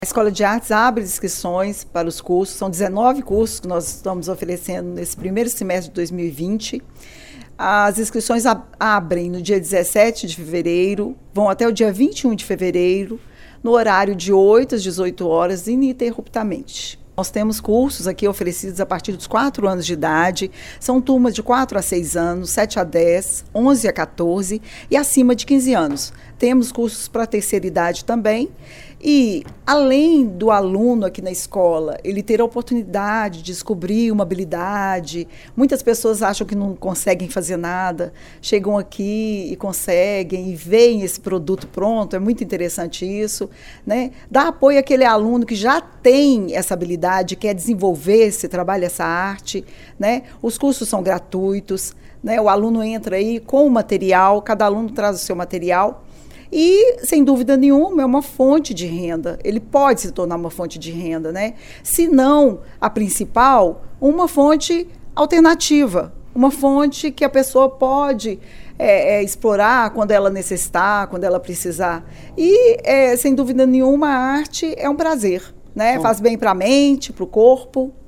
A Escola de Artes abre inscrições para os cursos, são 19 cursos que nós estamos oferecendo nesse primeiro semestre de 2020. As inscrições abrem no dia 17 de fevereiro, vão até o dia 21 de fevereiro, no horário de 8 às 18 horas, ininterruptamente. Nós temos cursos aqui oferecidos a partir dos 4 anos de idade, são turmas de 4 a 6 anos, 7 a 10, 11 a 14 e acima de 15 anos. Temos cursos para a terceira idade também. E, além do aluno aqui na escola, ele ter a oportunidade de descobrir uma habilidade, muitas pessoas acham que não conseguem fazer nada, chegam aqui e conseguem, e veem esse produto pronto, é muito interessante isso, né? Dá apoio àquele aluno que já tem essa habilidade, quer desenvolver esse trabalho, essa arte, né? Os cursos são gratuitos, né? O aluno entra aí com o material, cada aluno traz o seu material, e, sem dúvida nenhuma, é uma fonte de renda. Ele pode se tornar uma fonte de renda, né? Se não a principal, uma fonte alternativa, uma fonte que a pessoa pode explorar quando ela necessitar, quando ela precisar. E, sem dúvida nenhuma, a arte é um prazer, né? Faz bem para a mente, para o corpo.